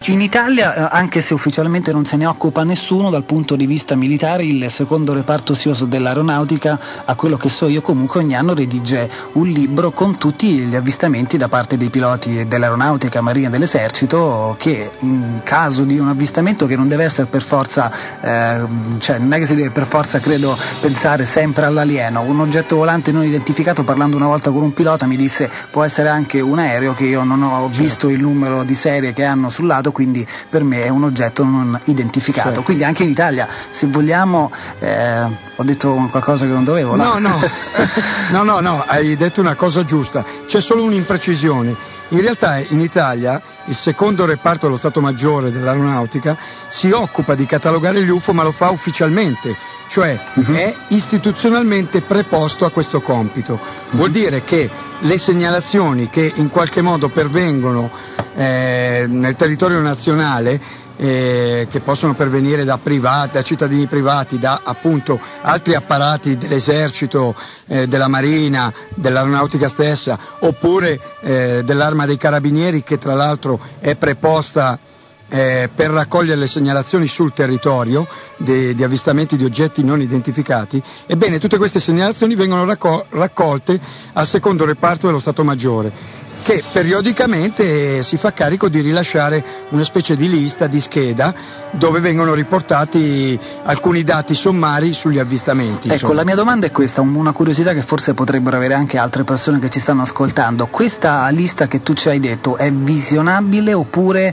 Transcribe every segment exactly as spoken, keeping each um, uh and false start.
In Italia, anche se ufficialmente non se ne occupa nessuno, dal punto di vista militare il secondo reparto S I O S dell'aeronautica, a quello che so io comunque, ogni anno redige un libro con tutti gli avvistamenti da parte dei piloti dell'aeronautica, marina, dell'esercito, che in caso di un avvistamento, che non deve essere per forza, eh, cioè non è che si deve per forza, credo, pensare sempre all'alieno. Un oggetto volante non identificato, parlando una volta con un pilota, mi disse può essere anche un aereo, che io non ho visto il numero di serie che hanno sul lato, quindi per me è un oggetto non identificato. Certo. Quindi anche in Italia, se vogliamo, eh, ho detto qualcosa che non dovevo. No, no, no, no, no, hai detto una cosa giusta, c'è solo un'imprecisione. In realtà in Italia il secondo reparto dello Stato Maggiore dell'aeronautica si occupa di catalogare gli U F O, ma lo fa ufficialmente, cioè uh-huh. è istituzionalmente preposto a questo compito. Vuol dire che le segnalazioni che in qualche modo pervengono eh, nel territorio nazionale, eh, che possono pervenire da privati, da cittadini privati, da appunto altri apparati dell'esercito, eh, della marina, dell'aeronautica stessa, oppure eh, dell'arma dei carabinieri, che tra l'altro è preposta Eh, per raccogliere le segnalazioni sul territorio de, di avvistamenti di oggetti non identificati. Ebbene, tutte queste segnalazioni vengono racco- raccolte al secondo reparto dello Stato Maggiore, che periodicamente si fa carico di rilasciare una specie di lista, di scheda, dove vengono riportati alcuni dati sommari sugli avvistamenti. Ecco, insomma. La mia domanda è questa, una curiosità che forse potrebbero avere anche altre persone che ci stanno ascoltando. Questa lista che tu ci hai detto è visionabile, oppure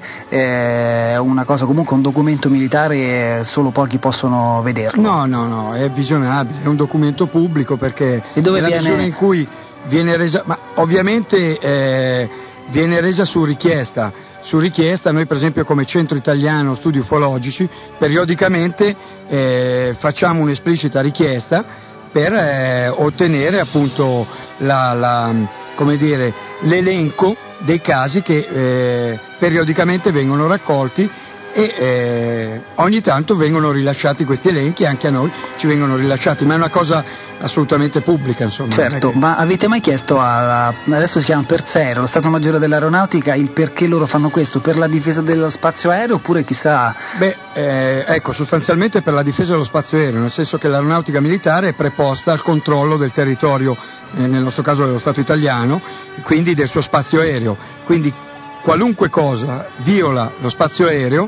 è una cosa, comunque un documento militare, solo pochi possono vederlo? No, no, no, è visionabile, è un documento pubblico, perché e dove nella viene... misura in cui viene resa, ma ovviamente eh, viene resa su richiesta. Su richiesta noi, per esempio, come Centro Italiano Studi Ufologici, periodicamente eh, facciamo un'esplicita richiesta per eh, ottenere appunto la, la, come dire, l'elenco dei casi che eh, periodicamente vengono raccolti, e eh, ogni tanto vengono rilasciati questi elenchi, anche a noi ci vengono rilasciati, ma è una cosa assolutamente pubblica, insomma. Certo, che... ma avete mai chiesto alla, adesso si chiama Perseero, lo Stato Maggiore dell'Aeronautica, il perché loro fanno questo? Per la difesa dello spazio aereo, oppure chissà? Beh, eh, ecco, sostanzialmente per la difesa dello spazio aereo, nel senso che l'aeronautica militare è preposta al controllo del territorio, eh, nel nostro caso dello Stato italiano, quindi del suo spazio aereo, quindi qualunque cosa viola lo spazio aereo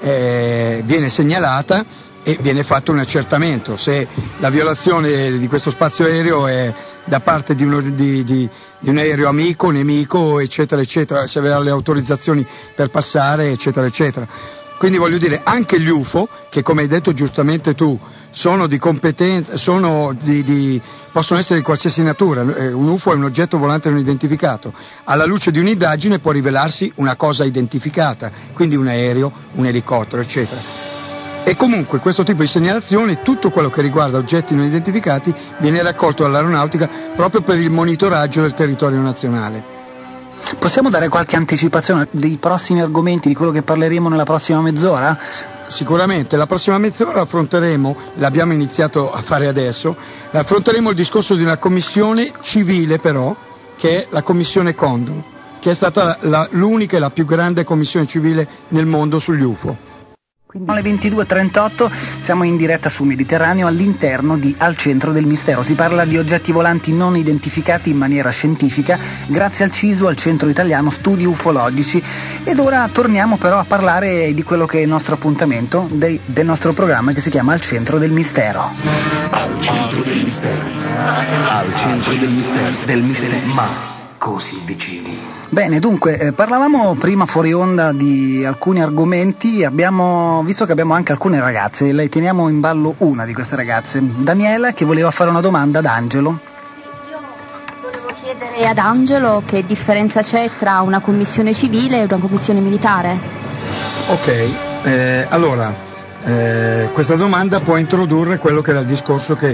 eh, viene segnalata e viene fatto un accertamento. Se la violazione di questo spazio aereo è da parte di, uno, di, di, di un aereo amico, nemico, eccetera, eccetera, se aveva le autorizzazioni per passare, eccetera, eccetera. Quindi voglio dire, anche gli U F O, che come hai detto giustamente tu, sono di competenza, sono di, di, possono essere di qualsiasi natura. Un U F O è un oggetto volante non identificato. Alla luce di un'indagine può rivelarsi una cosa identificata, quindi un aereo, un elicottero, eccetera. E comunque questo tipo di segnalazioni, tutto quello che riguarda oggetti non identificati, viene raccolto dall'aeronautica proprio per il monitoraggio del territorio nazionale. Possiamo dare qualche anticipazione dei prossimi argomenti, di quello che parleremo nella prossima mezz'ora? Sicuramente, la prossima mezz'ora affronteremo, l'abbiamo iniziato a fare adesso, affronteremo il discorso di una commissione civile, però, che è la commissione Condon, che è stata la, l'unica e la più grande commissione civile nel mondo sugli U F O. Quindi alle ventidue e trentotto siamo in diretta su Mediterraneo, all'interno di Al Centro del Mistero. Si parla di oggetti volanti non identificati in maniera scientifica grazie al C I S U, al Centro Italiano Studi Ufologici. Ed ora torniamo però a parlare di quello che è il nostro appuntamento, dei, del nostro programma, che si chiama Al Centro del Mistero. Al Centro del Mistero. Al Centro del Mistero. Del mistero, ma così vicini. Bene, dunque, eh, parlavamo prima fuori onda di alcuni argomenti, abbiamo visto che abbiamo anche alcune ragazze, le teniamo in ballo una di queste ragazze, Daniela, che voleva fare una domanda ad Angelo. Sì, io volevo chiedere ad Angelo che differenza c'è tra una commissione civile e una commissione militare. Ok, eh, allora, eh, questa domanda può introdurre quello che era il discorso che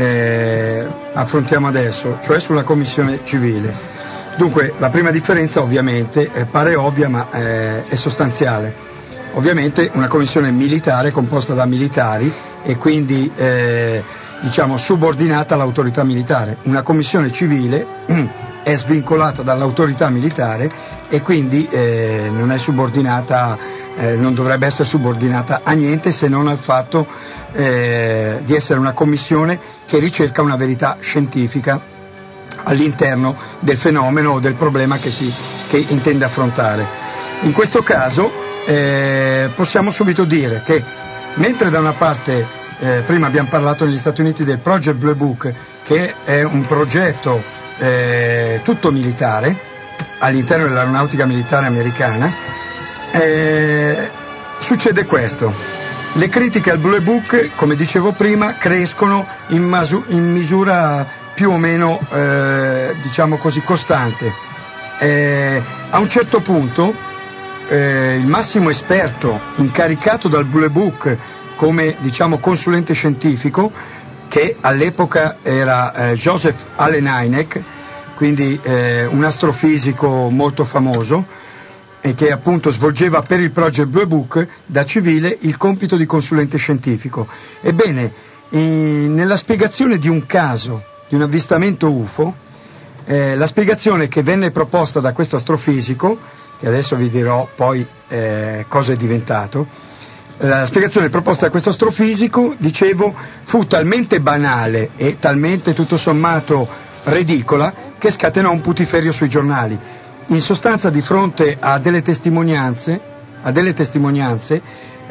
eh, affrontiamo adesso, cioè sulla commissione civile. Dunque, la prima differenza ovviamente eh, pare ovvia, ma eh, è sostanziale. Ovviamente una commissione militare è composta da militari e quindi eh, diciamo subordinata all'autorità militare. Una commissione civile è svincolata dall'autorità militare e quindi eh, non è subordinata eh, non dovrebbe essere subordinata a niente se non al fatto eh, di essere una commissione che ricerca una verità scientifica all'interno del fenomeno o del problema che si che intende affrontare. In questo caso eh, possiamo subito dire che mentre da una parte eh, prima abbiamo parlato negli Stati Uniti del Project Blue Book, che è un progetto eh, tutto militare all'interno dell'aeronautica militare americana, eh, succede questo: le critiche al Blue Book, come dicevo prima, crescono in, masu- in misura più o meno eh, diciamo così costante. Eh, a un certo punto eh, il massimo esperto incaricato dal Blue Book come diciamo consulente scientifico, che all'epoca era eh, Joseph Allen Hynek, quindi eh, un astrofisico molto famoso e che appunto svolgeva per il Project Blue Book da civile il compito di consulente scientifico. Ebbene, in, nella spiegazione di un caso di un avvistamento U F O, eh, la spiegazione che venne proposta da questo astrofisico, che adesso vi dirò poi eh, cosa è diventato, la spiegazione proposta da questo astrofisico, dicevo, fu talmente banale e talmente tutto sommato ridicola che scatenò un putiferio sui giornali. In sostanza, di fronte a delle testimonianze, a delle testimonianze,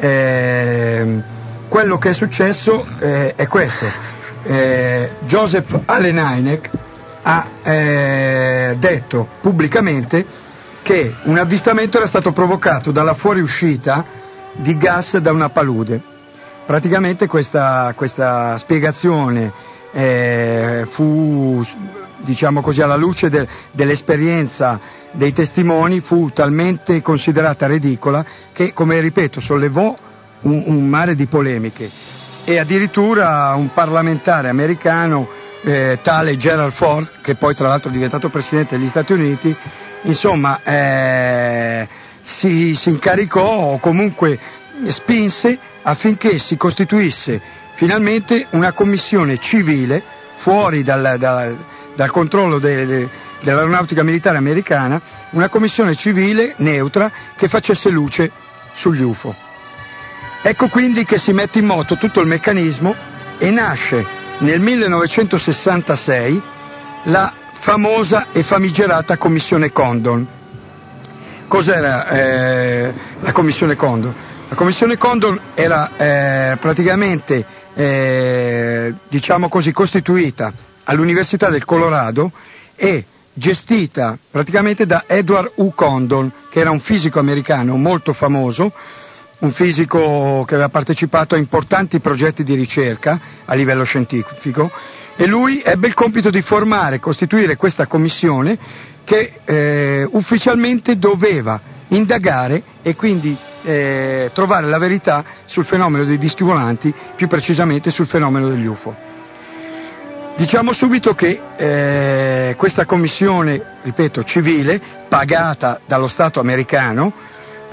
eh, quello che è successo eh, è questo. Eh, Joseph Allen Hynek ha eh, detto pubblicamente che un avvistamento era stato provocato dalla fuoriuscita di gas da una palude. Praticamente questa, questa spiegazione eh, fu, diciamo così, alla luce de, dell'esperienza dei testimoni, fu talmente considerata ridicola che, come ripeto, sollevò un, un mare di polemiche, e addirittura un parlamentare americano, eh, tale Gerald Ford, che poi tra l'altro è diventato presidente degli Stati Uniti, insomma eh, si, si incaricò o comunque spinse affinché si costituisse finalmente una commissione civile fuori dal, dal, dal controllo de, de, dell'aeronautica militare americana, una commissione civile neutra che facesse luce sugli U F O. Ecco quindi che si mette in moto tutto il meccanismo e nasce nel millenovecentosessantasei la famosa e famigerata Commissione Condon. Cos'era eh, la Commissione Condon? La Commissione Condon era eh, praticamente eh, diciamo così costituita all'Università del Colorado e gestita praticamente da Edward U. Condon, che era un fisico americano molto famoso, un fisico che aveva partecipato a importanti progetti di ricerca a livello scientifico, e lui ebbe il compito di formare e costituire questa commissione che eh, ufficialmente doveva indagare e quindi eh, trovare la verità sul fenomeno dei dischi volanti, più precisamente sul fenomeno degli U F O. Diciamo subito che eh, questa commissione, ripeto, civile, pagata dallo Stato americano,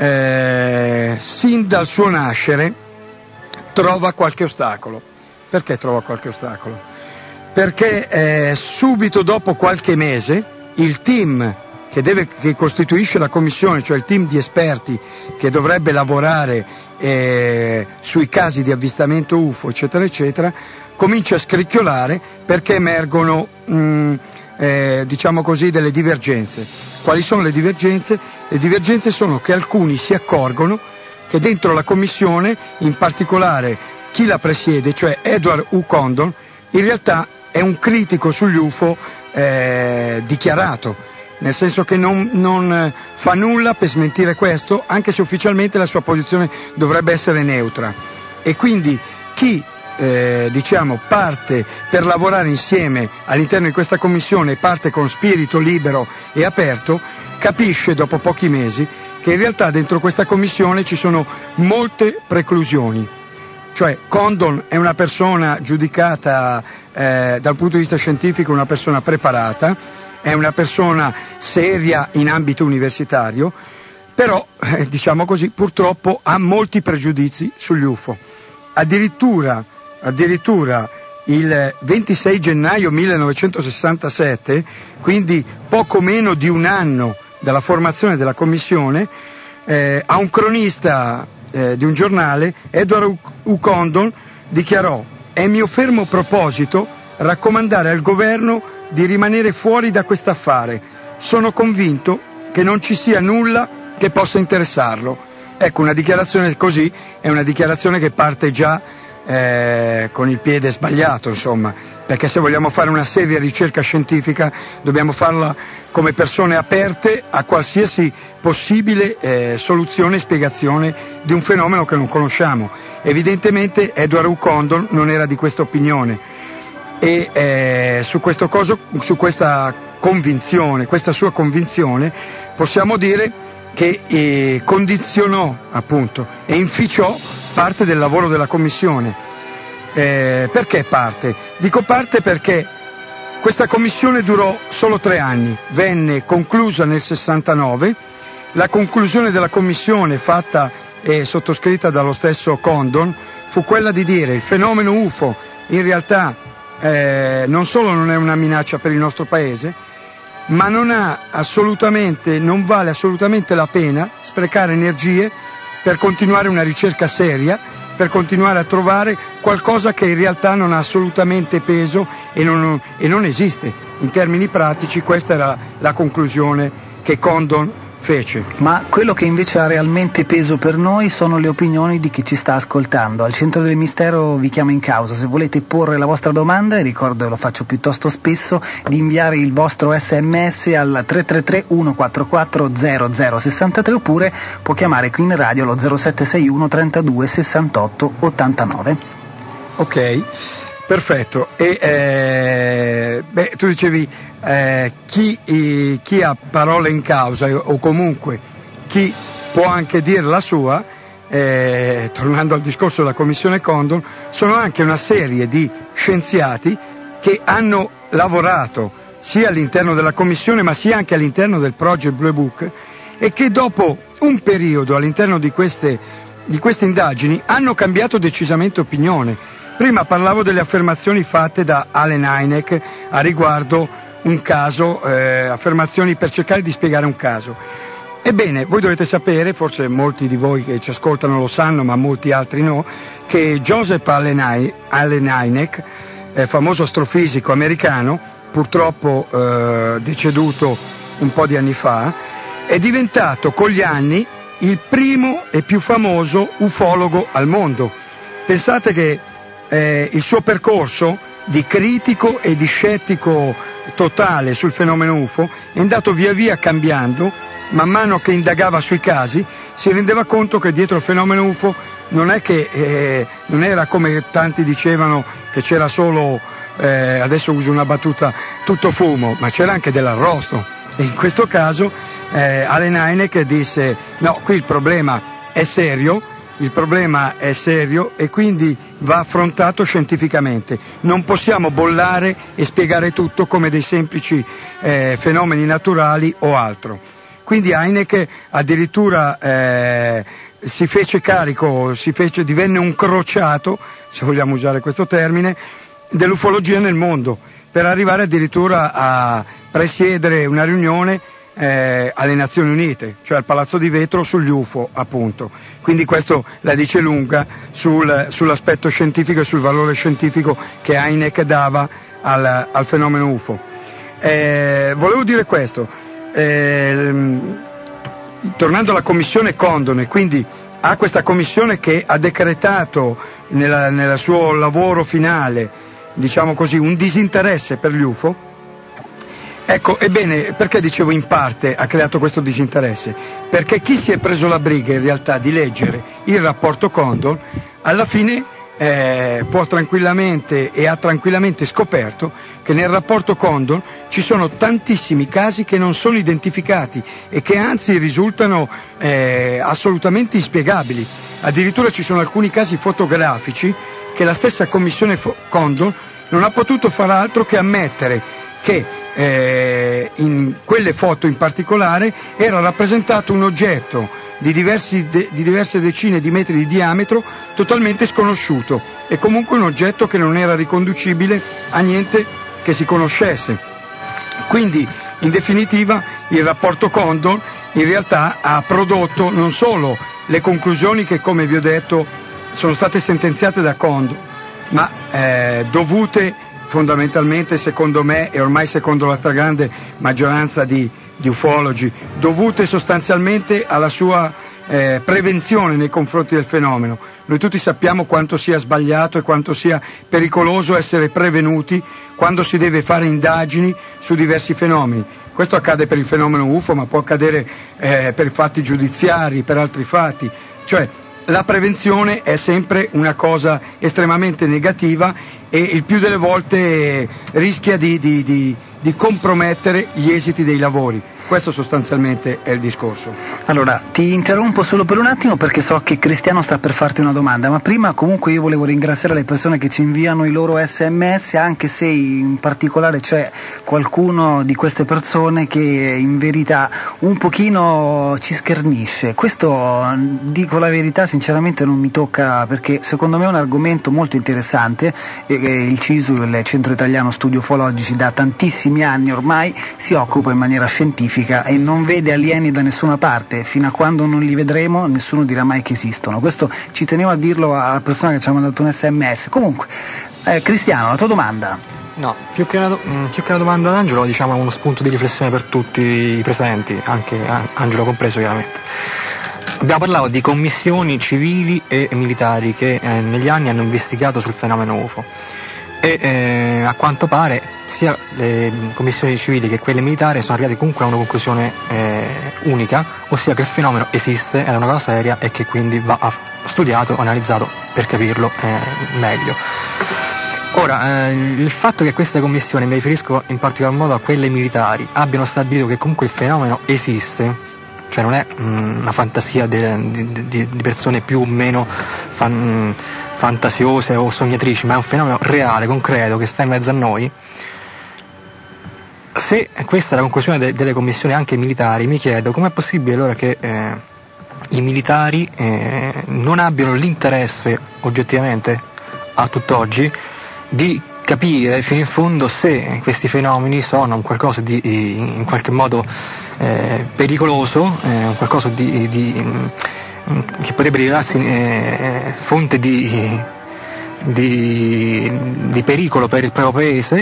Eh, sin dal suo nascere trova qualche ostacolo. Perché trova qualche ostacolo? Perché eh, subito dopo qualche mese il team che, deve, che costituisce la commissione, cioè il team di esperti che dovrebbe lavorare eh, sui casi di avvistamento U F O eccetera eccetera, comincia a scricchiolare perché emergono mh, eh, diciamo così delle divergenze. Quali sono le divergenze? Le divergenze sono che alcuni si accorgono che dentro la commissione, in particolare chi la presiede, cioè Edward U. Condon, in realtà è un critico sugli U F O eh, dichiarato, nel senso che non, non fa nulla per smentire questo, anche se ufficialmente la sua posizione dovrebbe essere neutra. E quindi chi Eh, diciamo parte per lavorare insieme all'interno di questa commissione, parte con spirito libero e aperto, capisce dopo pochi mesi che in realtà dentro questa commissione ci sono molte preclusioni. Cioè Condon è una persona giudicata eh, dal punto di vista scientifico una persona preparata, è una persona seria in ambito universitario, però eh, diciamo così purtroppo ha molti pregiudizi sugli U F O. Addirittura Addirittura il ventisei gennaio millenovecentosessantasette, quindi poco meno di un anno dalla formazione della commissione, eh, a un cronista eh, di un giornale, Edward U. Condon dichiarò: è mio fermo proposito raccomandare al governo di rimanere fuori da quest'affare. Sono convinto che non ci sia nulla che possa interessarlo. Ecco, una dichiarazione così è una dichiarazione che parte già eh, con il piede sbagliato, insomma, perché se vogliamo fare una seria ricerca scientifica dobbiamo farla come persone aperte a qualsiasi possibile eh, soluzione e spiegazione di un fenomeno che non conosciamo. Evidentemente Edward U. Condon non era di questa opinione e eh, su, questo coso, su questa convinzione, questa sua convinzione, possiamo dire che eh, condizionò appunto e inficiò parte del lavoro della Commissione. Eh, perché parte? Dico parte perché questa Commissione durò solo tre anni, venne conclusa nel sessantanove, la conclusione della Commissione fatta e sottoscritta dallo stesso Condon fu quella di dire: il fenomeno U F O in realtà eh, non solo non è una minaccia per il nostro paese, ma non ha assolutamente, non vale assolutamente la pena sprecare energie per continuare una ricerca seria, per continuare a trovare qualcosa che in realtà non ha assolutamente peso e non, e non esiste. In termini pratici questa era la conclusione che Condon fece. Ma quello che invece ha realmente peso per noi sono le opinioni di chi ci sta ascoltando. Al Centro del Mistero vi chiamo in causa. Se volete porre la vostra domanda, e ricordo, e lo faccio piuttosto spesso, di inviare il vostro sms al tre tre tre uno quattro quattro zero zero sei tre, oppure può chiamare qui in radio allo zero sette sei uno trentadue sessantotto ottantanove. Ok, perfetto. E eh, beh, tu dicevi eh, chi, eh, chi ha parole in causa, o comunque chi può anche dire la sua, eh, tornando al discorso della Commissione Condon, sono anche una serie di scienziati che hanno lavorato sia all'interno della Commissione ma sia anche all'interno del Project Blue Book, e che dopo un periodo all'interno di queste, di queste indagini hanno cambiato decisamente opinione. Prima parlavo delle affermazioni fatte da Allen Hynek a riguardo un caso, eh, affermazioni per cercare di spiegare un caso. Ebbene, voi dovete sapere, forse molti di voi che ci ascoltano lo sanno, ma molti altri no, che Joseph Allen Hynek, eh, famoso astrofisico americano, purtroppo eh, deceduto un po' di anni fa, è diventato con gli anni il primo e più famoso ufologo al mondo. Pensate che eh, il suo percorso di critico e di scettico totale sul fenomeno U F O è andato via via cambiando. Man mano che indagava sui casi si rendeva conto che dietro il fenomeno U F O non è che eh, non era come tanti dicevano che c'era solo, eh, adesso uso una battuta, tutto fumo, ma c'era anche dell'arrosto. E in questo caso eh, Allen Hynek disse: no, qui il problema è serio, il problema è serio e quindi va affrontato scientificamente. Non possiamo bollare e spiegare tutto come dei semplici eh, fenomeni naturali o altro. Quindi Hynek addirittura eh, si fece carico, si fece, divenne un crociato, se vogliamo usare questo termine, dell'ufologia nel mondo, per arrivare addirittura a presiedere una riunione eh, alle Nazioni Unite, cioè al Palazzo di Vetro, sugli U F O appunto. Quindi questo la dice lunga sul, sull'aspetto scientifico e sul valore scientifico che Hynek dava al, al fenomeno U F O. Eh, volevo dire questo, eh, tornando alla commissione Condon, e quindi a questa commissione che ha decretato nella, nel suo lavoro finale, diciamo così, un disinteresse per gli U F O. Ecco, ebbene, perché dicevo in parte ha creato questo disinteresse? Perché chi si è preso la briga in realtà di leggere il rapporto Condon, alla fine eh, può tranquillamente e ha tranquillamente scoperto che nel rapporto Condon ci sono tantissimi casi che non sono identificati e che anzi risultano eh, assolutamente inspiegabili. Addirittura ci sono alcuni casi fotografici che la stessa commissione Condon non ha potuto far altro che ammettere che eh, in quelle foto in particolare era rappresentato un oggetto di, diversi de, di diverse decine di metri di diametro totalmente sconosciuto, e comunque un oggetto che non era riconducibile a niente che si conoscesse. Quindi in definitiva il rapporto Condon in realtà ha prodotto non solo le conclusioni che, come vi ho detto, sono state sentenziate da Kondo, ma eh, dovute fondamentalmente, secondo me, e ormai secondo la stragrande maggioranza di, di ufologi, dovute sostanzialmente alla sua eh, prevenzione nei confronti del fenomeno. Noi tutti sappiamo quanto sia sbagliato e quanto sia pericoloso essere prevenuti quando si deve fare indagini su diversi fenomeni. Questo accade per il fenomeno U F O, ma può accadere eh, per fatti giudiziari, per altri fatti. Cioè, la prevenzione è sempre una cosa estremamente negativa e il più delle volte rischia di, di, di, di compromettere gli esiti dei lavori. Questo sostanzialmente è il discorso. Allora, ti interrompo solo per un attimo perché so che Cristiano sta per farti una domanda, ma prima comunque io volevo ringraziare le persone che ci inviano i loro sms, anche se in particolare c'è qualcuno di queste persone che in verità un pochino ci schernisce. Questo, dico la verità, sinceramente non mi tocca, perché secondo me è un argomento molto interessante e il C I S U, il Centro Italiano Studi Ufologici, da tantissimi anni ormai si occupa in maniera scientifica e non vede alieni da nessuna parte. Fino a quando non li vedremo nessuno dirà mai che esistono. Questo ci tenevo a dirlo alla persona che ci ha mandato un sms. Comunque, eh, Cristiano, la tua domanda? No, più che, una, più che una domanda ad Angelo, diciamo uno spunto di riflessione per tutti i presenti, anche Angelo compreso chiaramente. Abbiamo parlato di commissioni civili e militari che eh, negli anni hanno investigato sul fenomeno U F O e eh, a quanto pare sia le commissioni civili che quelle militari sono arrivate comunque a una conclusione eh, unica, ossia che il fenomeno esiste, è una cosa seria e che quindi va studiato, analizzato per capirlo eh, meglio. Ora, eh, il fatto che queste commissioni, mi riferisco in particolar modo a quelle militari, abbiano stabilito che comunque il fenomeno esiste, cioè non è mh, una fantasia de, di, di, di persone più o meno fan, fantasiose o sognatrici, ma è un fenomeno reale, concreto, che sta in mezzo a noi. Se questa è la conclusione de, delle commissioni anche militari, mi chiedo com'è possibile allora che eh, i militari eh, non abbiano l'interesse oggettivamente a tutt'oggi di capire fino in fondo se questi fenomeni sono un qualcosa di in qualche modo eh, pericoloso, eh, qualcosa di, di che potrebbe rivelarsi eh, fonte di, di, di pericolo per il proprio paese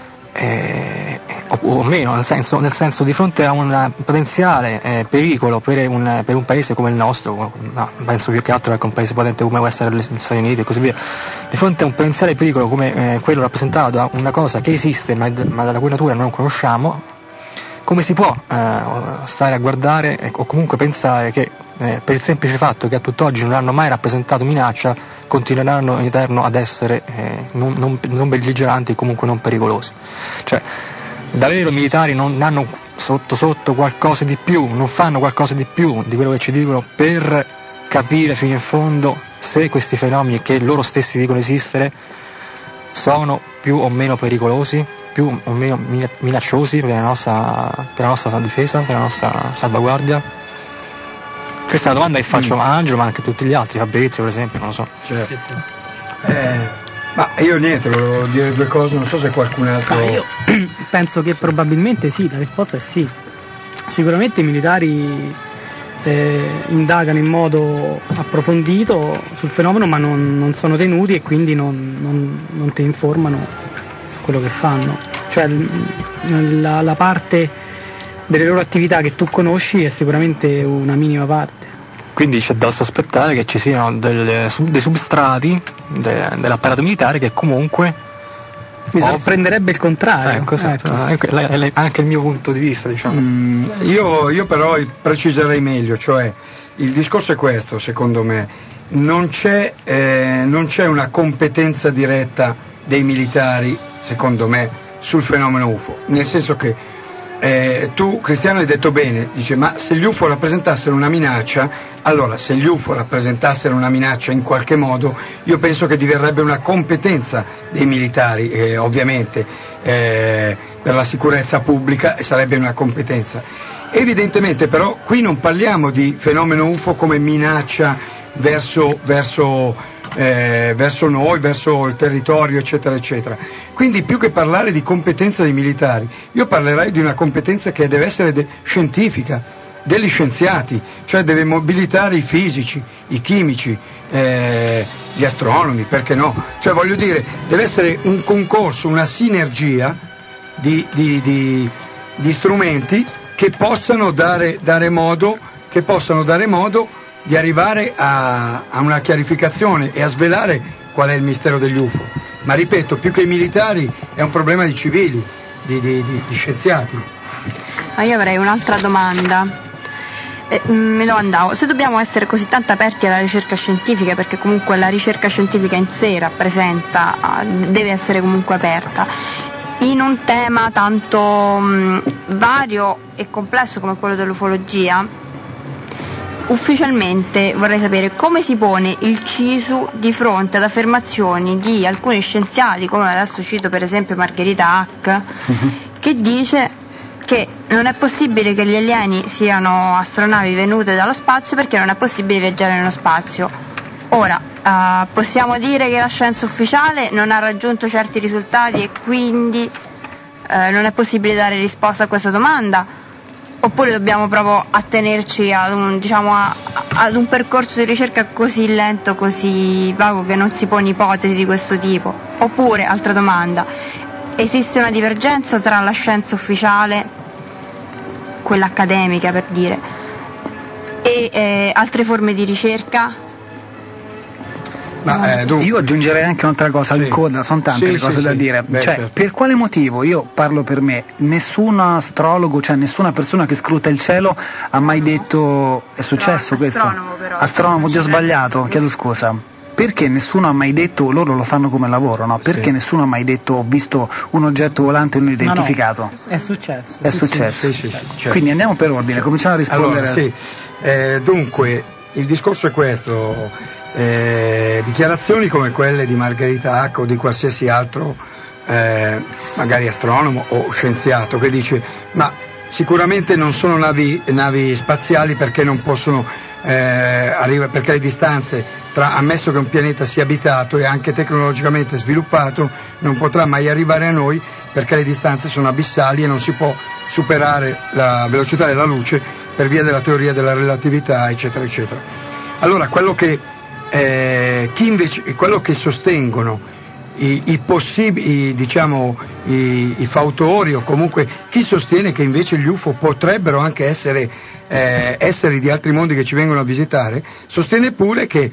eh, o, o meno, nel senso, nel senso di fronte a un potenziale eh, pericolo per un, per un paese come il nostro, no, penso più che altro che un paese potente come può essere gli Stati Uniti e così via, di fronte a un potenziale pericolo come eh, quello rappresentato da una cosa che esiste ma, ma della cui natura non conosciamo, come si può eh, stare a guardare eh, o comunque pensare che eh, per il semplice fatto che a tutt'oggi non hanno mai rappresentato minaccia continueranno in eterno ad essere eh, non, non, non belligeranti e comunque non pericolosi? Cioè, davvero i militari non hanno sotto sotto qualcosa di più, non fanno qualcosa di più di quello che ci dicono per capire fino in fondo se questi fenomeni che loro stessi dicono esistere sono più o meno pericolosi, più o meno minacciosi per la nostra, per la nostra difesa, per la nostra salvaguardia? Questa è una domanda che faccio mm. a Angelo, ma anche a tutti gli altri, Fabrizio per esempio, non lo so. Certo. Eh, ma io niente, volevo dire due cose, non so se qualcun altro... Ah, io penso che probabilmente sì, la risposta è sì. Sicuramente i militari eh, indagano in modo approfondito sul fenomeno, ma non, non sono tenuti e quindi non, non, non ti informano su quello che fanno. Cioè la, la parte delle loro attività che tu conosci è sicuramente una minima parte. Quindi c'è da sospettare che ci siano delle, dei substrati de, dell'apparato militare che comunque mi sorprenderebbe il contrario. Ecco, esatto. ecco. È anche il mio punto di vista, diciamo. Mm, io, io però preciserei meglio, cioè il discorso è questo, secondo me, non c'è, eh, non c'è una competenza diretta dei militari, secondo me, sul fenomeno U F O, nel senso che Eh, tu, Cristiano, hai detto bene, dice, ma se gli U F O rappresentassero una minaccia, allora se gli U F O rappresentassero una minaccia in qualche modo, io penso che diverrebbe una competenza dei militari, eh, ovviamente, eh, per la sicurezza pubblica sarebbe una competenza. Evidentemente però qui non parliamo di fenomeno U F O come minaccia verso, verso Eh, verso noi, verso il territorio, eccetera eccetera. Quindi più che parlare di competenza dei militari, io parlerei di una competenza che deve essere de- scientifica, degli scienziati, cioè deve mobilitare i fisici, i chimici, eh, gli astronomi, perché no? Cioè voglio dire, deve essere un concorso, una sinergia di, di, di, di strumenti che possano dare, dare modo, che possano dare modo di arrivare a, a una chiarificazione e a svelare qual è il mistero degli U F O. Ma ripeto, più che i militari è un problema di civili, di, di, di, di scienziati. Ma io avrei un'altra domanda. Eh, mi domandavo, se dobbiamo essere così tanto aperti alla ricerca scientifica, perché comunque la ricerca scientifica in sé rappresenta, deve essere comunque aperta, in un tema tanto mh, vario e complesso come quello dell'ufologia, ufficialmente vorrei sapere come si pone il C I S U di fronte ad affermazioni di alcuni scienziati, come adesso cito per esempio Margherita Hack, uh-huh. che dice che non è possibile che gli alieni siano astronavi venute dallo spazio perché non è possibile viaggiare nello spazio. Ora, uh, possiamo dire che la scienza ufficiale non ha raggiunto certi risultati e quindi uh, non è possibile dare risposta a questa domanda, oppure dobbiamo proprio attenerci ad un, diciamo, a, ad un percorso di ricerca così lento, così vago, che non si pone ipotesi di questo tipo? Oppure, altra domanda, esiste una divergenza tra la scienza ufficiale, quella accademica per dire, e eh, altre forme di ricerca? Ma, eh, io aggiungerei anche un'altra cosa, sì. Coda, sono tante sì, le cose sì, da sì. dire. Beh, cioè, certo. Per quale motivo, io parlo per me, nessun astrologo, cioè nessuna persona che scruta il cielo ha mai detto, è successo questo? Astronomo però. Astronomo, ti ho sbagliato, chiedo scusa. Perché nessuno ha mai detto, loro lo fanno come lavoro, no? Perché sì. nessuno ha mai detto ho visto un oggetto volante non identificato? No, è successo. È sì, successo. Sì, sì, sì, certo. Quindi andiamo per ordine, cominciamo a rispondere. Allora, sì. eh, dunque, il discorso è questo, eh, dichiarazioni come quelle di Margherita Hack o di qualsiasi altro, eh, magari astronomo o scienziato, che dice ma sicuramente non sono navi, navi spaziali perché non possono eh, arrivare, perché le distanze tra, ammesso che un pianeta sia abitato e anche tecnologicamente sviluppato, non potrà mai arrivare a noi perché le distanze sono abissali e non si può superare la velocità della luce per via della teoria della relatività, eccetera eccetera. Allora quello che eh, chi invece, quello che sostengono i, i possibili, diciamo, i, i fautori, o comunque chi sostiene che invece gli U F O potrebbero anche essere eh, esseri di altri mondi che ci vengono a visitare, sostiene pure che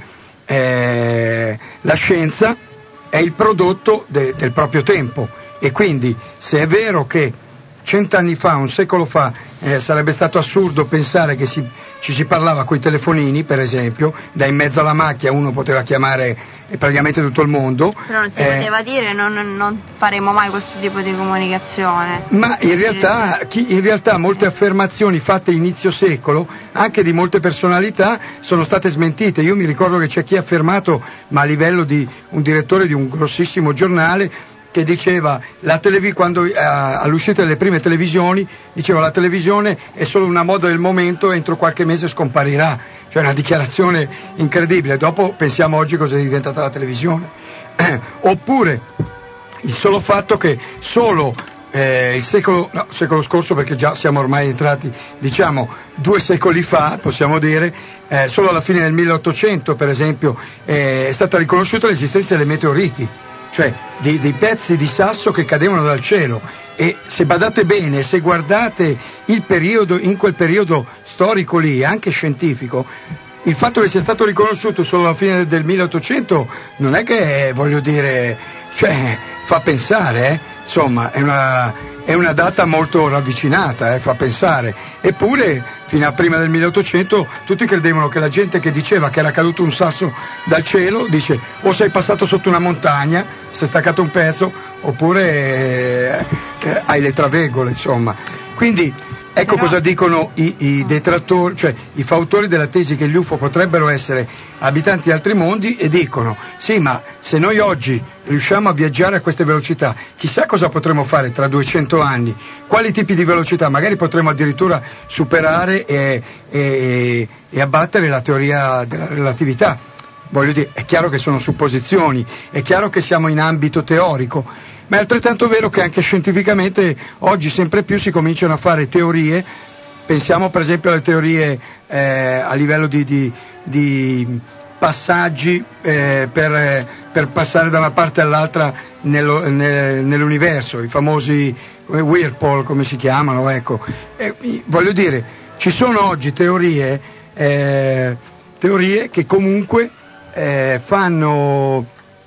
eh, la scienza è il prodotto de, del proprio tempo, e quindi se è vero che cent'anni fa, un secolo fa, eh, sarebbe stato assurdo pensare che si, ci si parlava coi telefonini, per esempio, da in mezzo alla macchia uno poteva chiamare praticamente tutto il mondo. Però non si eh, poteva dire non, non faremo mai questo tipo di comunicazione. Ma in realtà, chi, in realtà molte affermazioni fatte inizio secolo, anche di molte personalità, sono state smentite. Io mi ricordo che c'è chi ha affermato, ma a livello di un direttore di un grossissimo giornale, che diceva la televi- quando eh, all'uscita delle prime televisioni diceva la televisione è solo una moda del momento, entro qualche mese scomparirà, cioè una dichiarazione incredibile. Dopo pensiamo oggi cosa è diventata la televisione. Eh, oppure il solo fatto che solo eh, il secolo, no, secolo scorso, perché già siamo ormai entrati, diciamo, due secoli fa, possiamo dire, eh, solo alla fine del milleottocento per esempio eh, è stata riconosciuta l'esistenza dei meteoriti, cioè dei, dei pezzi di sasso che cadevano dal cielo, e se badate bene, se guardate il periodo, in quel periodo storico lì, anche scientifico, il fatto che sia stato riconosciuto solo alla fine del milleottocento non è che, voglio dire, cioè fa pensare, eh? Insomma è una, è una data molto ravvicinata, eh? Fa pensare. Eppure fino a prima del milleottocento tutti credevano che la gente che diceva che era caduto un sasso dal cielo dice o sei passato sotto una montagna, sei staccato un pezzo, oppure eh, eh, hai le travegole, insomma. Quindi ecco Però... cosa dicono i, i detrattori, cioè i fautori della tesi che gli U F O potrebbero essere abitanti di altri mondi, e dicono sì, ma se noi oggi riusciamo a viaggiare a queste velocità, chissà cosa potremo fare tra duecento anni, quali tipi di velocità, magari potremo addirittura superare e, e, e abbattere la teoria della relatività. Voglio dire, è chiaro che sono supposizioni, è chiaro che siamo in ambito teorico, ma è altrettanto vero che anche scientificamente oggi sempre più si cominciano a fare teorie pensiamo per esempio alle teorie eh, a livello di, di, di passaggi eh, per, per passare da una parte all'altra nello, nel, nell'universo, i famosi whirlpool come si chiamano, ecco. Eh, voglio dire, ci sono oggi teorie, eh, teorie che comunque eh, fanno,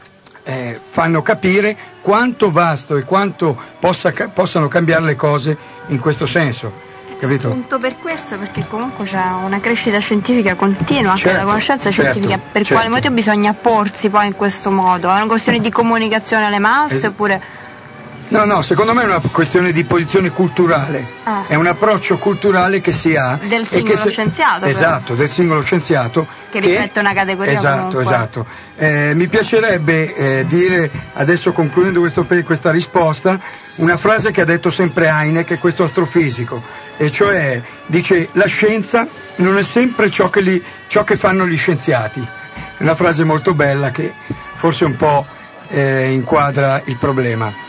eh, fanno capire quanto vasto e quanto possa, possano cambiare le cose in questo senso. Capito? Appunto per questo, perché comunque c'è una crescita scientifica continua, anche certo, della conoscenza certo, scientifica, per certo. quale motivo bisogna porsi poi in questo modo? È una questione di comunicazione alle masse es- oppure... No, no, secondo me è una questione di posizione culturale, ah. è un approccio culturale che si ha del singolo se, scienziato, esatto, però. del singolo scienziato che riflette una categoria esatto, comunque. esatto. Eh, mi piacerebbe eh, dire adesso, concludendo questo, questa risposta, una frase che ha detto sempre Heineck, questo astrofisico, e cioè dice: la scienza non è sempre ciò che, li, ciò che fanno gli scienziati. È una frase molto bella che forse un po' eh, inquadra il problema.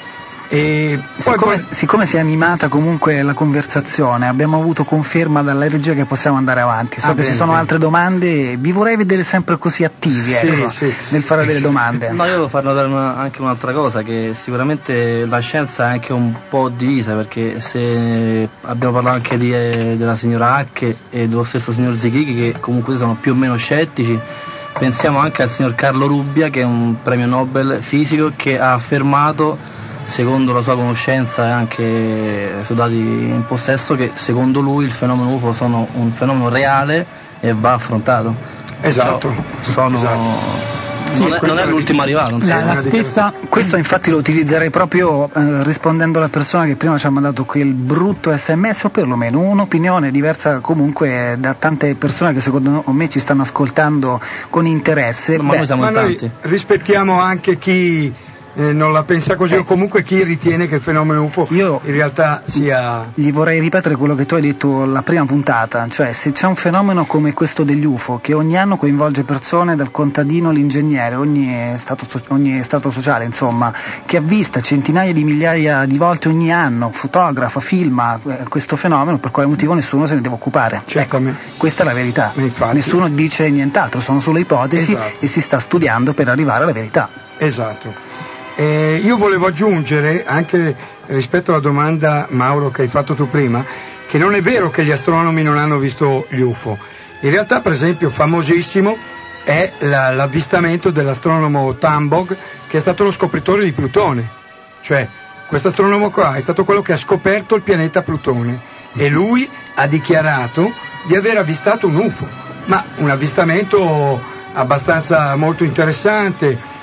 E siccome, poi... siccome si è animata comunque la conversazione, abbiamo avuto conferma dalla regia che possiamo andare avanti. So ah, che bene, ci sono bene. altre domande e vi vorrei vedere sempre così attivi, sì, ecco, sì. nel fare delle domande. No, io volevo far notare una, anche un'altra cosa, che sicuramente la scienza è anche un po' divisa, perché se abbiamo parlato anche di, eh, della signora Hack e dello stesso signor Zichichi, che comunque sono più o meno scettici, pensiamo anche al signor Carlo Rubbia, che è un premio Nobel fisico, che ha affermato, secondo la sua conoscenza e anche i suoi dati in possesso, che secondo lui il fenomeno U F O sono un fenomeno reale e va affrontato. Esatto. Sono... esatto. Non, è, non è l'ultimo arrivato. La, la stessa, questo infatti lo utilizzerei proprio eh, rispondendo alla persona che prima ci ha mandato quel brutto sms, o perlomeno un'opinione diversa comunque da tante persone che secondo me ci stanno ascoltando con interesse. Ma Beh, noi siamo ma noi tanti. rispettiamo anche chi eh, non la pensa così, eh. o comunque chi ritiene che il fenomeno U F O Io in realtà sia... Gli vorrei ripetere quello che tu hai detto la prima puntata, cioè se c'è un fenomeno come questo degli U F O che ogni anno coinvolge persone, dal contadino all'ingegnere, ogni stato, ogni stato sociale, insomma, che ha visto centinaia di migliaia di volte ogni anno, fotografa, filma eh, questo fenomeno, per quale motivo nessuno se ne deve occupare. Certamente. Ecco, questa è la verità. Infatti. Nessuno dice nient'altro, sono solo ipotesi, esatto. e si sta studiando per arrivare alla verità. Esatto. Eh, io volevo aggiungere, anche rispetto alla domanda, Mauro, che hai fatto tu prima, che non è vero che gli astronomi non hanno visto gli U F O. In realtà, per esempio, famosissimo è la, l'avvistamento dell'astronomo Tambov, che è stato lo scopritore di Plutone. Cioè, questo astronomo qua è stato quello che ha scoperto il pianeta Plutone, e lui ha dichiarato di aver avvistato un U F O, ma un avvistamento abbastanza molto interessante,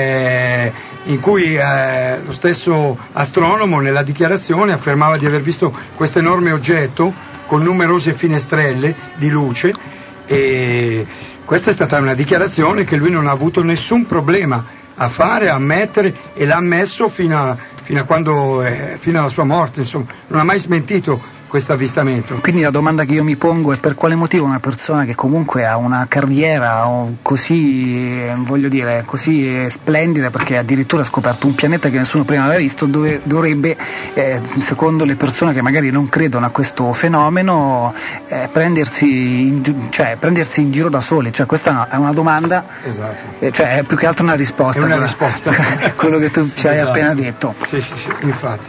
eh, in cui eh, lo stesso astronomo nella dichiarazione affermava di aver visto questo enorme oggetto con numerose finestrelle di luce, e questa è stata una dichiarazione che lui non ha avuto nessun problema a fare, a ammettere, e l'ha ammesso fino a, fino a quando eh, fino alla sua morte, insomma, non ha mai smentito questo avvistamento. Quindi la domanda che io mi pongo è: per quale motivo una persona che comunque ha una carriera così, voglio dire, così splendida, perché addirittura ha scoperto un pianeta che nessuno prima aveva visto, dove, dovrebbe, eh, secondo le persone che magari non credono a questo fenomeno, eh, prendersi, in, cioè, prendersi in giro da soli? Cioè, questa è una domanda, esatto. eh, cioè è più che altro una risposta. È una quella, risposta. quello che tu ci hai esatto. appena detto. Sì, sì, sì, infatti.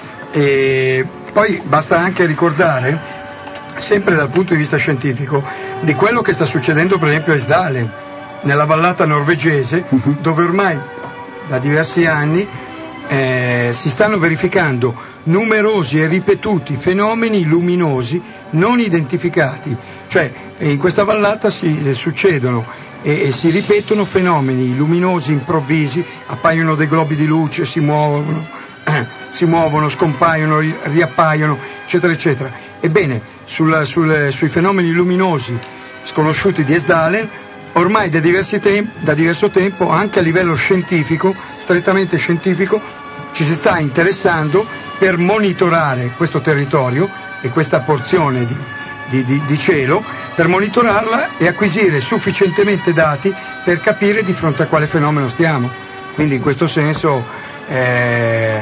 E poi basta anche ricordare, sempre dal punto di vista scientifico, di quello che sta succedendo per esempio a Esdalen, nella vallata norvegese, uh-huh. dove ormai da diversi anni eh, si stanno verificando numerosi e ripetuti fenomeni luminosi non identificati. Cioè in questa vallata si succedono e, e si ripetono fenomeni luminosi improvvisi, appaiono dei globi di luce, si muovono, si muovono, scompaiono, riappaiono, eccetera, eccetera. Ebbene, sul, sul, sui fenomeni luminosi sconosciuti di Esdalen, ormai da, diversi tem- da diverso tempo, anche a livello scientifico, strettamente scientifico, ci si sta interessando per monitorare questo territorio e questa porzione di, di, di, di cielo, per monitorarla e acquisire sufficientemente dati per capire di fronte a quale fenomeno stiamo. Quindi in questo senso eh,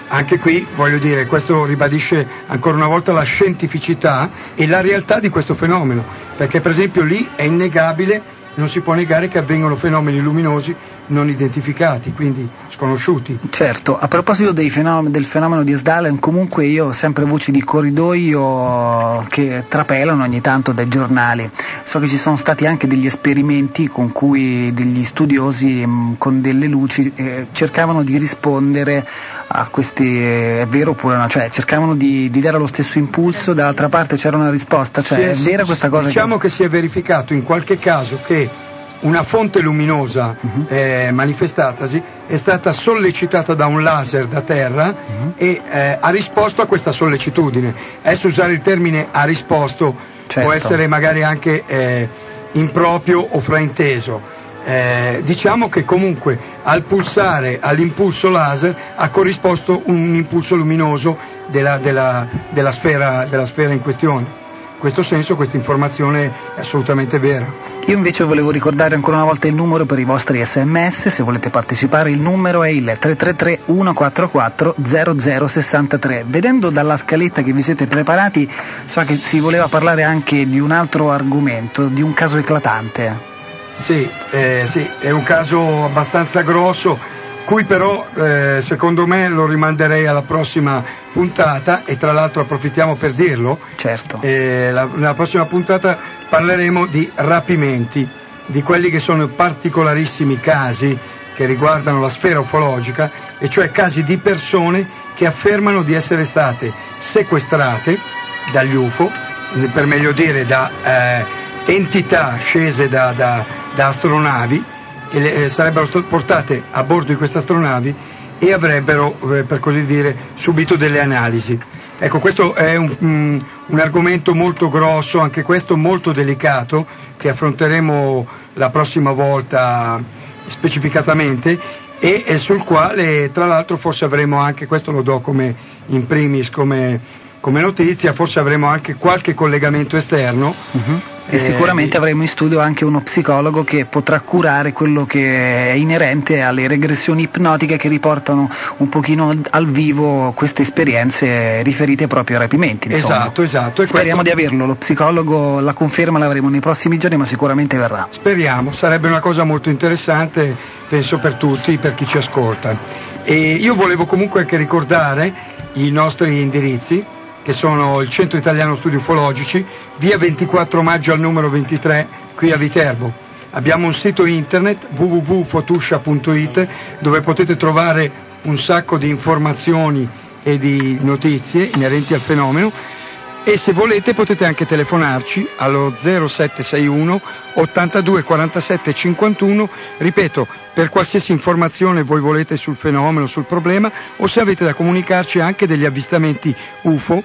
anche qui voglio dire, questo ribadisce ancora una volta la scientificità e la realtà di questo fenomeno, perché per esempio lì è innegabile, non si può negare che avvengono fenomeni luminosi non identificati, quindi sconosciuti. Certo, a proposito dei fenomeni, del fenomeno di Esdalen, comunque io ho sempre voci di corridoio che trapelano ogni tanto dai giornali. So che ci sono stati anche degli esperimenti con cui degli studiosi mh, con delle luci eh, cercavano di rispondere a questi, eh, è vero oppure no, cioè cercavano di, di dare lo stesso impulso, dall'altra parte c'era una risposta, cioè sì, è vera questa cosa? Diciamo che... che si è verificato in qualche caso che una fonte luminosa uh-huh. eh, manifestatasi è stata sollecitata da un laser da terra uh-huh. e eh, ha risposto a questa sollecitudine. Adesso usare il termine ha risposto certo. può essere magari anche eh, improprio o frainteso. Eh, diciamo che comunque al pulsare, all'impulso laser ha corrisposto un impulso luminoso della, della, della, sfera, della sfera in questione. In questo senso questa informazione è assolutamente vera. Io invece volevo ricordare ancora una volta il numero per i vostri sms, se volete partecipare il numero è il tre tre tre uno quattro quattro zero zero sei tre. Vedendo dalla scaletta che vi siete preparati, so che si voleva parlare anche di un altro argomento, di un caso eclatante. Sì, eh, sì, è un caso abbastanza grosso, cui però eh, secondo me lo rimanderei alla prossima puntata e tra l'altro approfittiamo per dirlo. Certo. Eh, la, nella prossima puntata parleremo di rapimenti, di quelli che sono particolarissimi casi che riguardano la sfera ufologica, e cioè casi di persone che affermano di essere state sequestrate dagli U F O, per meglio dire da eh, entità scese da, da, da astronavi, che le, eh, sarebbero state portate a bordo di queste astronavi e avrebbero, eh, per così dire, subito delle analisi. Ecco, questo è un, um, un argomento molto grosso, anche questo molto delicato, che affronteremo la prossima volta specificatamente e, e sul quale tra l'altro forse avremo anche, questo lo do come in primis come, come notizia, forse avremo anche qualche collegamento esterno. Uh-huh. E sicuramente avremo in studio anche uno psicologo che potrà curare quello che è inerente alle regressioni ipnotiche che riportano un pochino al vivo queste esperienze riferite proprio ai rapimenti. Insomma. Esatto, esatto. E speriamo questo... di averlo, lo psicologo, la conferma l'avremo nei prossimi giorni, ma sicuramente verrà. Speriamo, sarebbe una cosa molto interessante, penso per tutti, per chi ci ascolta. E io volevo comunque anche ricordare i nostri indirizzi, che sono il Centro Italiano Studi Ufologici, via ventiquattro maggio al numero ventitré, qui a Viterbo. Abbiamo un sito internet w w w punto fotuscia punto i t dove potete trovare un sacco di informazioni e di notizie inerenti al fenomeno, e se volete potete anche telefonarci allo zero sette sei uno ottantadue quarantasette cinquantuno, ripeto, per qualsiasi informazione voi volete sul fenomeno, sul problema, o se avete da comunicarci anche degli avvistamenti U F O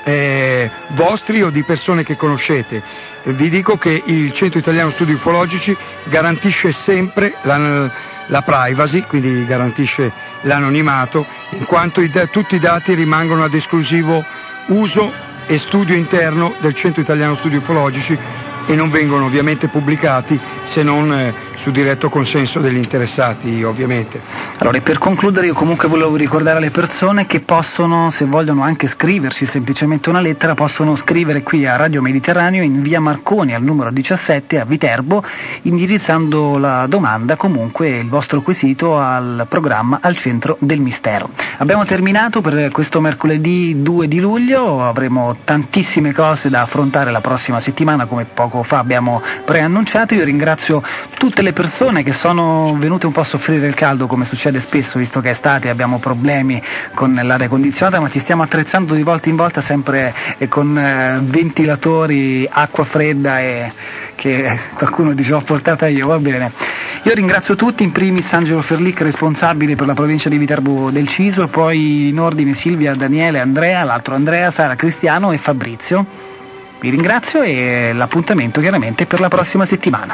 eh, vostri o di persone che conoscete. Vi dico che il Centro Italiano Studi Ufologici garantisce sempre la, la privacy, quindi garantisce l'anonimato, in quanto i, tutti i dati rimangono ad esclusivo uso e studio interno del Centro Italiano Studi Ufologici e non vengono ovviamente pubblicati se non eh, su diretto consenso degli interessati, ovviamente. Allora, e per concludere io comunque volevo ricordare alle persone che possono, se vogliono anche scriverci semplicemente una lettera, possono scrivere qui a Radio Mediterraneo in via Marconi al numero diciassette a Viterbo, indirizzando la domanda, comunque il vostro quesito, al programma Al Centro del Mistero. Abbiamo terminato per questo mercoledì due di luglio, avremo tantissime cose da affrontare la prossima settimana, come poco fa abbiamo preannunciato. Io ringrazio tutte le persone che sono venute un po' a soffrire il caldo, come succede spesso, visto che è estate e abbiamo problemi con l'aria condizionata, ma ci stiamo attrezzando di volta in volta sempre eh, con eh, ventilatori, acqua fredda, e che qualcuno dice ho portata io, va bene. Io ringrazio tutti, in primis Angelo Ferlic, responsabile per la provincia di Viterbo del Ciso, e poi in ordine Silvia, Daniele, Andrea, l'altro Andrea, Sara, Cristiano e Fabrizio. Vi ringrazio e l'appuntamento chiaramente per la prossima settimana.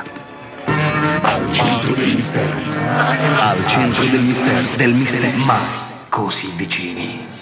Al centro del mistero, al centro del mistero, del mistero, ma così vicini.